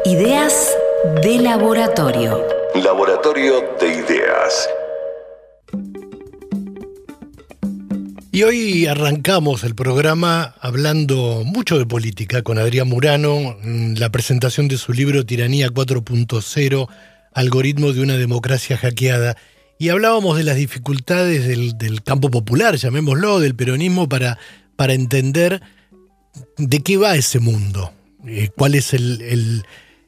Ideas de laboratorio. Laboratorio de Ideas. Y hoy arrancamos el programa hablando mucho de política con Adrián Murano, la presentación de su libro Tiranía 4.0, Algoritmo de una democracia hackeada. Y hablábamos de las dificultades del campo popular, llamémoslo, del peronismo, para entender de qué va ese mundo, cuál es el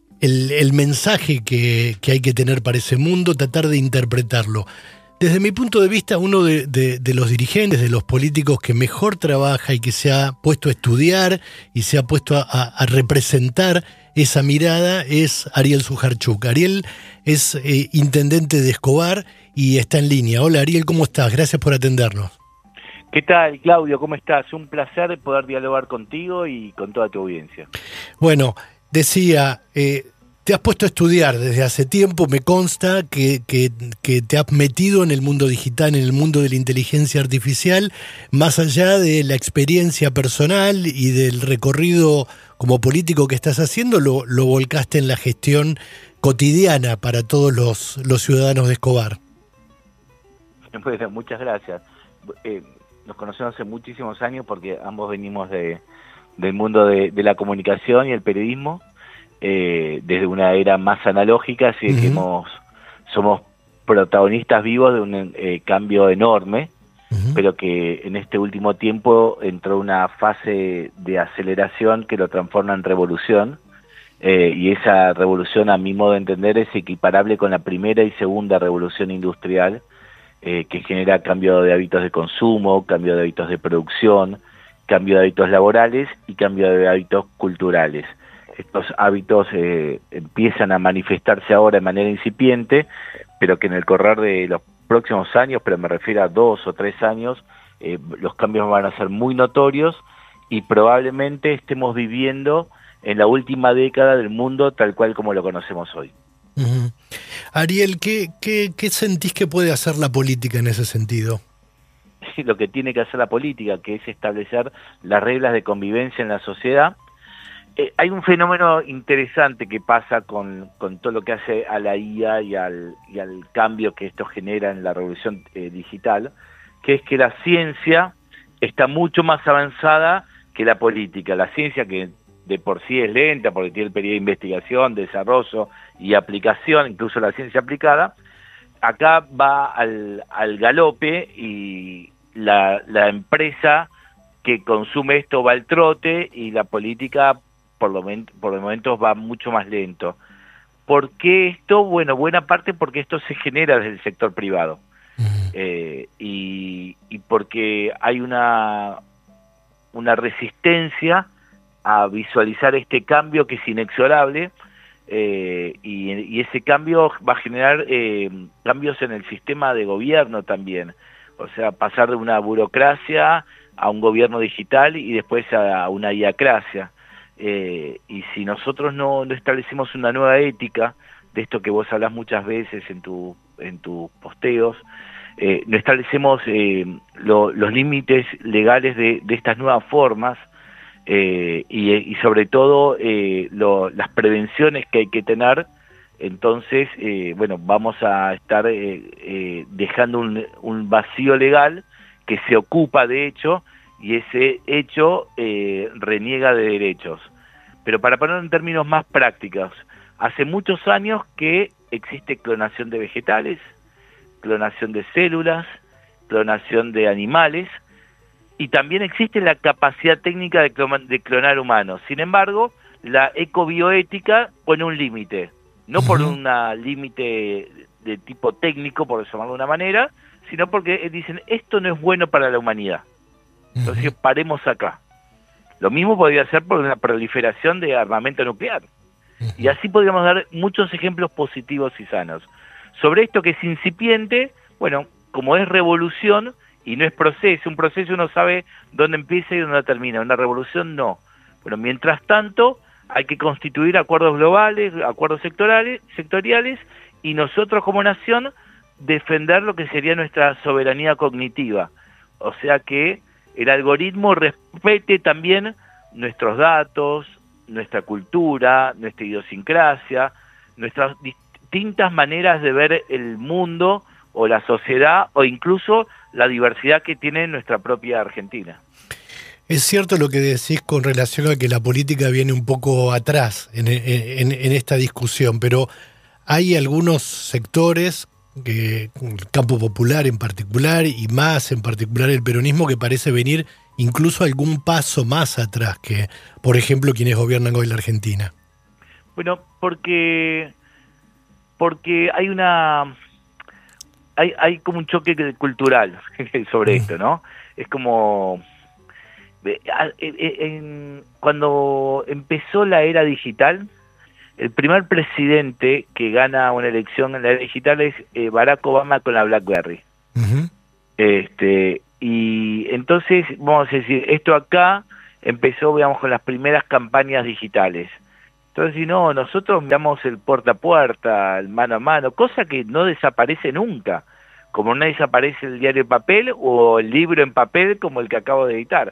mensaje que hay que tener para ese mundo, tratar de interpretarlo. Desde mi punto de vista, uno de los dirigentes, de los políticos que mejor trabaja y que se ha puesto a estudiar y se ha puesto a representar esa mirada es Ariel Sujarchuk. Ariel es intendente de Escobar y está en línea. Hola Ariel, ¿cómo estás? Gracias por atendernos. ¿Qué tal, Claudio? ¿Cómo estás? Un placer poder dialogar contigo y con toda tu audiencia. Bueno, decía, te has puesto a estudiar desde hace tiempo, me consta que te has metido en el mundo digital, en el mundo de la inteligencia artificial, más allá de la experiencia personal y del recorrido como político que estás haciendo, lo volcaste en la gestión cotidiana para todos los ciudadanos de Escobar. Bueno, muchas gracias. Nos conocemos hace muchísimos años porque ambos venimos del mundo de la comunicación y el periodismo, desde una era más analógica, así que somos protagonistas vivos de un cambio enorme, pero que en este último tiempo entró una fase de aceleración que lo transforma en revolución, y esa revolución, a mi modo de entender, es equiparable con la primera y segunda revolución industrial, que genera cambio de hábitos de consumo, cambio de hábitos de producción, cambio de hábitos laborales y cambio de hábitos culturales. Estos hábitos empiezan a manifestarse ahora de manera incipiente, pero que en el correr de los próximos años, pero me refiero a 2 o 3 años, los cambios van a ser muy notorios y probablemente estemos viviendo en la última década del mundo tal cual como lo conocemos hoy. Ariel, ¿qué sentís que puede hacer la política en ese sentido? Lo que tiene que hacer la política, que es establecer las reglas de convivencia en la sociedad. Hay un fenómeno interesante que pasa con todo lo que hace a la IA y al cambio que esto genera en la revolución digital, que es que la ciencia está mucho más avanzada que la política. La ciencia, que de por sí es lenta porque tiene el periodo de investigación, desarrollo y aplicación, incluso la ciencia aplicada, acá va al galope y la empresa que consume esto va al trote y la política por los momentos va mucho más lento. ¿Por qué esto? Bueno, buena parte porque esto se genera desde el sector privado, y porque hay una resistencia a visualizar este cambio que es inexorable, y ese cambio va a generar cambios en el sistema de gobierno también, o sea, pasar de una burocracia a un gobierno digital y después a una iacracia, y si nosotros no establecemos una nueva ética, de esto que vos hablás muchas veces en tus posteos, no establecemos los límites legales de estas nuevas formas, y sobre todo las prevenciones que hay que tener, entonces bueno, vamos a estar dejando un vacío legal que se ocupa de hecho, y ese hecho reniega de derechos. Pero para ponerlo en términos más prácticos, hace muchos años que existe clonación de vegetales, clonación de células, clonación de animales, y también existe la capacidad técnica de clonar humanos. Sin embargo, la ecobioética pone un límite, no por un límite de tipo técnico, por llamarlo de una manera, sino porque dicen, esto no es bueno para la humanidad. Entonces, paremos acá. Lo mismo podría ser por una proliferación de armamento nuclear. Y así podríamos dar muchos ejemplos positivos y sanos. Sobre esto que es incipiente, bueno, como es revolución y no es proceso, un proceso uno sabe dónde empieza y dónde termina, una revolución no. Bueno, mientras tanto hay que constituir acuerdos globales, acuerdos sectoriales, y nosotros como nación defender lo que sería nuestra soberanía cognitiva. O sea que el algoritmo respete también nuestros datos, nuestra cultura, nuestra idiosincrasia, nuestras distintas maneras de ver el mundo o la sociedad o incluso la diversidad que tiene nuestra propia Argentina. Es cierto lo que decís con relación a que la política viene un poco atrás en esta discusión, pero hay algunos sectores, el campo popular en particular y más en particular el peronismo, que parece venir incluso algún paso más atrás que, por ejemplo, quienes gobiernan hoy la Argentina. Bueno, porque hay como un choque cultural sobre esto, ¿no? Es como cuando empezó la era digital, el primer presidente que gana una elección en la era digital es Barack Obama con la BlackBerry. Uh-huh. Y entonces, vamos a decir, esto acá empezó, digamos, con las primeras campañas digitales. Entonces, si no, nosotros miramos el puerta a puerta, el mano a mano, cosa que no desaparece nunca, como no desaparece el diario en papel o el libro en papel como el que acabo de editar.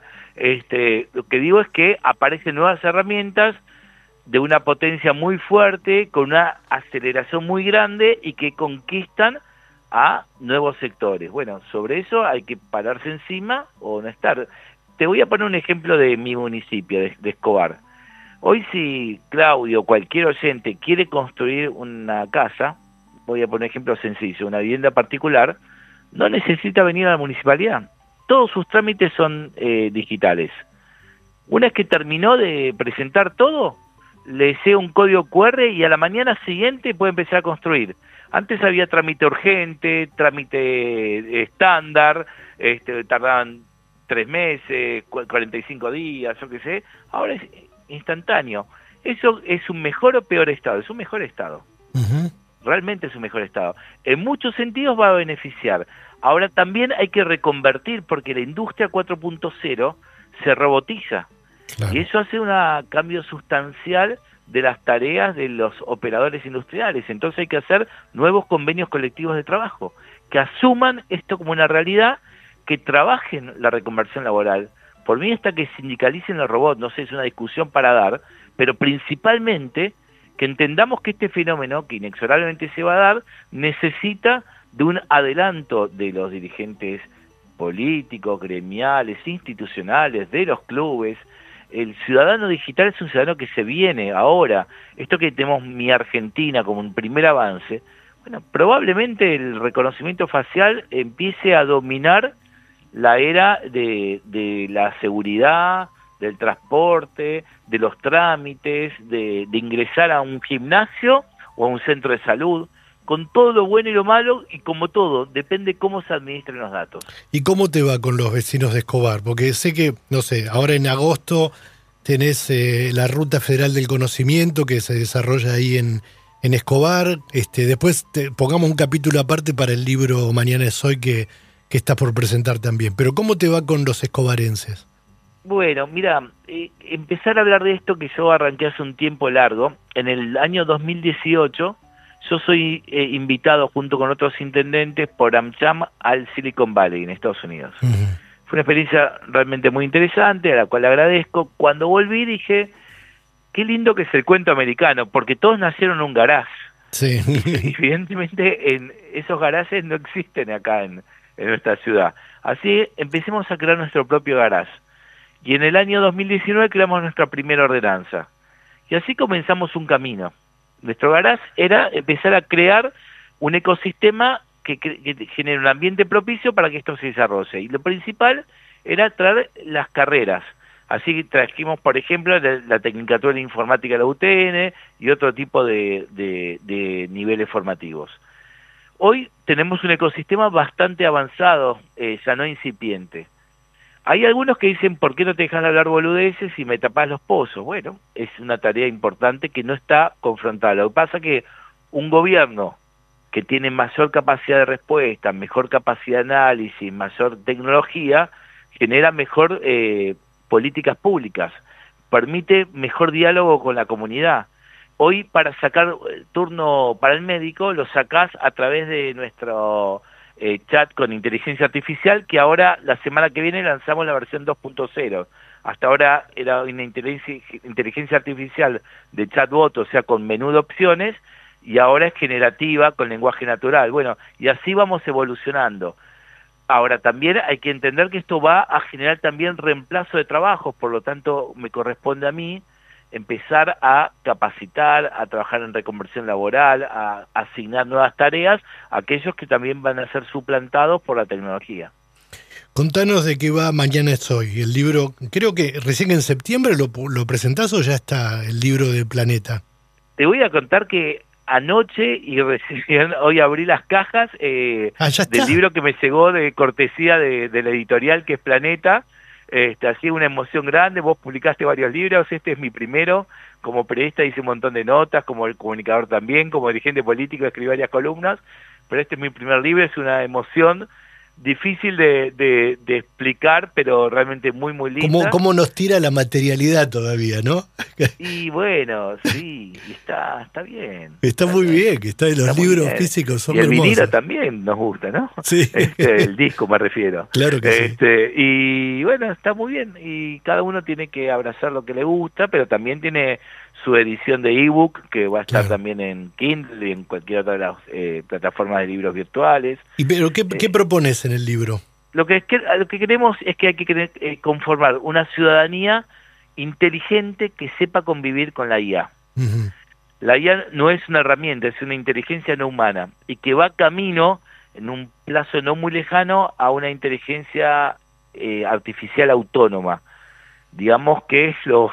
Lo que digo es que aparecen nuevas herramientas de una potencia muy fuerte, con una aceleración muy grande y que conquistan a nuevos sectores. Bueno, sobre eso hay que pararse encima o no estar. Te voy a poner un ejemplo de mi municipio, de Escobar. Hoy si Claudio o cualquier oyente quiere construir una casa, voy a poner un ejemplo sencillo, una vivienda particular, no necesita venir a la municipalidad. Todos sus trámites son digitales. Una vez que terminó de presentar todo, le desea un código QR y a la mañana siguiente puede empezar a construir. Antes había trámite urgente, trámite estándar, tardaban 3 meses, 45 días, yo qué sé. Ahora es instantáneo. ¿Eso es un mejor o peor estado? Es un mejor estado. Uh-huh. Realmente es un mejor estado. En muchos sentidos va a beneficiar. Ahora también hay que reconvertir porque la industria 4.0 se robotiza. Claro. Y eso hace un cambio sustancial de las tareas de los operadores industriales. Entonces hay que hacer nuevos convenios colectivos de trabajo que asuman esto como una realidad, que trabajen la reconversión laboral. Por mí está que sindicalicen los robots, no sé, es una discusión para dar, pero principalmente que entendamos que este fenómeno, que inexorablemente se va a dar, necesita de un adelanto de los dirigentes políticos, gremiales, institucionales, de los clubes. El ciudadano digital es un ciudadano que se viene ahora. Esto que tenemos Mi Argentina como un primer avance, bueno, probablemente el reconocimiento facial empiece a dominar la era de la seguridad, del transporte, de los trámites, de ingresar a un gimnasio o a un centro de salud, con todo lo bueno y lo malo, y como todo, depende cómo se administren los datos. ¿Y cómo te va con los vecinos de Escobar? Porque sé que, no sé, ahora en agosto tenés la Ruta Federal del Conocimiento que se desarrolla ahí en Escobar. Después pongamos un capítulo aparte para el libro Mañana es Hoy que estás por presentar también. Pero ¿cómo te va con los escobarenses? Bueno, mira, empezar a hablar de esto que yo arranqué hace un tiempo largo. En el año 2018 yo soy invitado junto con otros intendentes por AmCham al Silicon Valley en Estados Unidos. Uh-huh. Fue una experiencia realmente muy interesante, a la cual agradezco. Cuando volví dije, qué lindo que es el cuento americano, porque todos nacieron en un garage. Sí. Evidentemente esos garajes no existen acá en nuestra ciudad. Así empecemos a crear nuestro propio garage. Y en el año 2019 creamos nuestra primera ordenanza. Y así comenzamos un camino. Nuestro garage era empezar a crear un ecosistema que genere un ambiente propicio para que esto se desarrolle. Y lo principal era traer las carreras. Así que trajimos, por ejemplo, la Tecnicatura de Informática de la UTN y otro tipo de niveles formativos. Hoy tenemos un ecosistema bastante avanzado, ya no incipiente. Hay algunos que dicen, ¿por qué no te dejan hablar boludeces y me tapás los pozos? Bueno, es una tarea importante que no está confrontada. Lo que pasa es que un gobierno que tiene mayor capacidad de respuesta, mejor capacidad de análisis, mayor tecnología, genera mejor políticas públicas, permite mejor diálogo con la comunidad. Hoy para sacar turno para el médico lo sacás a través de nuestro chat con inteligencia artificial, que ahora la semana que viene lanzamos la versión 2.0. Hasta ahora era una inteligencia artificial de chatbot, o sea, con menú de opciones, y ahora es generativa con lenguaje natural. Bueno, y así vamos evolucionando. Ahora, también hay que entender que esto va a generar también reemplazo de trabajos, por lo tanto, me corresponde a mí empezar a capacitar, a trabajar en reconversión laboral, a asignar nuevas tareas a aquellos que también van a ser suplantados por la tecnología. Contanos de qué va Mañana es hoy. El libro, creo que recién en septiembre lo presentás, ¿o ya está el libro de Planeta? Te voy a contar que anoche y recién hoy abrí las cajas del libro que me llegó de cortesía de la editorial que es Planeta. Así una emoción grande. Vos publicaste varios libros, este es mi primero. Como periodista hice un montón de notas, como el comunicador también, como dirigente político escribí varias columnas, pero este es mi primer libro, es una emoción difícil de explicar, pero realmente muy, muy linda. ¿Cómo nos tira la materialidad todavía, no? Y bueno, sí, está bien. Está muy bien, que los libros físicos son hermosos. Y el vinilo también nos gusta, ¿no? Sí. El disco me refiero. Claro que sí. Y bueno, está muy bien, y cada uno tiene que abrazar lo que le gusta, pero también tiene su edición de ebook, que va a estar también en Kindle y en cualquier otra de las plataformas de libros virtuales. ¿Pero qué propones en el libro? Lo que queremos es que hay que conformar una ciudadanía inteligente que sepa convivir con la IA. Uh-huh. La IA no es una herramienta, es una inteligencia no humana, y que va camino, en un plazo no muy lejano, a una inteligencia artificial autónoma. Digamos que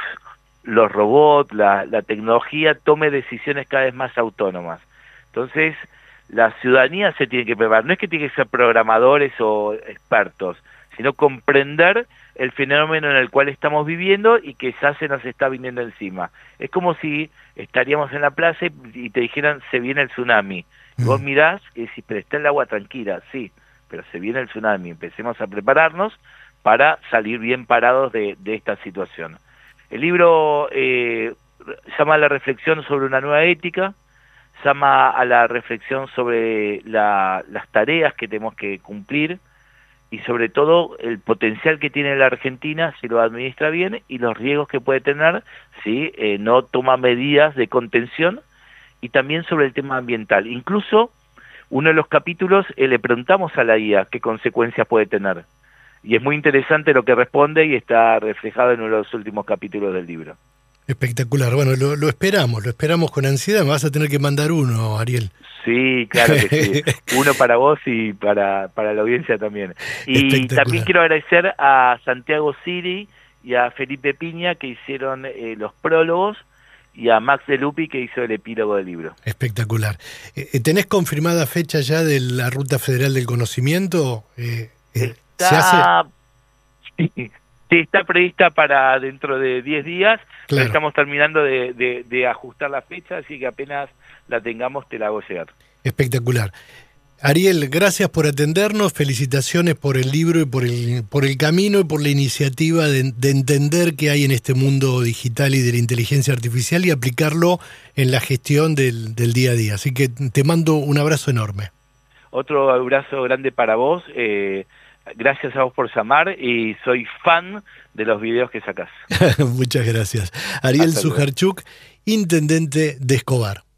los robots, la tecnología tome decisiones cada vez más autónomas. Entonces, la ciudadanía se tiene que preparar. No es que tiene que ser programadores o expertos, sino comprender el fenómeno en el cual estamos viviendo y que ya se nos está viniendo encima. Es como si estaríamos en la plaza y te dijeran, se viene el tsunami. Y vos mirás y decís, pero está el agua tranquila. Sí, pero se viene el tsunami. Empecemos a prepararnos para salir bien parados de esta situación. El libro llama a la reflexión sobre una nueva ética, llama a la reflexión sobre las tareas que tenemos que cumplir y sobre todo el potencial que tiene la Argentina si lo administra bien y los riesgos que puede tener si no toma medidas de contención, y también sobre el tema ambiental. Incluso uno de los capítulos le preguntamos a la IA qué consecuencias puede tener. Y es muy interesante lo que responde y está reflejado en uno de los últimos capítulos del libro. Espectacular. Bueno, lo esperamos con ansiedad. Me vas a tener que mandar uno, Ariel. Sí, claro que sí. Uno para vos y para la audiencia también. Y también quiero agradecer a Santiago Siri y a Felipe Piña, que hicieron los prólogos, y a Max De Lupi, que hizo el epílogo del libro. Espectacular. ¿Tenés confirmada fecha ya de la Ruta Federal del Conocimiento? Sí, está prevista para dentro de 10 días. Claro. Estamos terminando de ajustar la fecha, así que apenas la tengamos te la hago llegar. Espectacular. Ariel, gracias por atendernos, felicitaciones por el libro y por el camino y por la iniciativa de entender qué hay en este mundo digital y de la inteligencia artificial y aplicarlo en la gestión del día a día. Así que te mando un abrazo enorme. Otro abrazo grande para vos. Gracias a vos por llamar y soy fan de los videos que sacás. Muchas gracias. Ariel Sujarchuk, intendente de Escobar.